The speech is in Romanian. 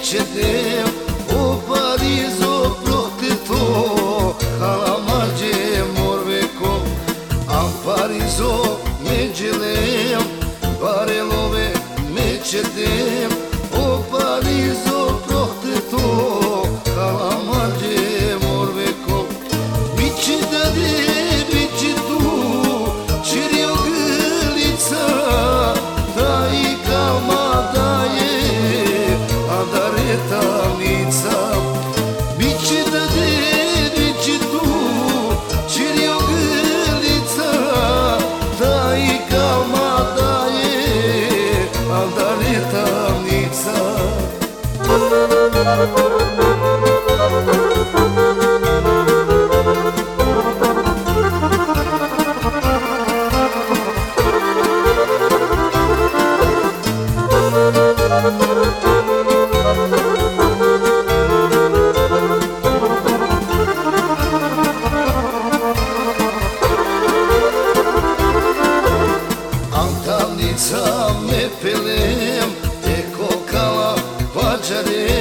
čedem u Parizu proti to Halamađe morveko a Parizo me dželem Barelove me čedem u Parizu proti to Halamađe morveko Bići dade, bići tu Čirio grlica Da i kalma daje A da retalnica Bići dade, bići tu Čirio grlica Da i kalma daje A da retalnica Antavnica me pelem, te kokala pađare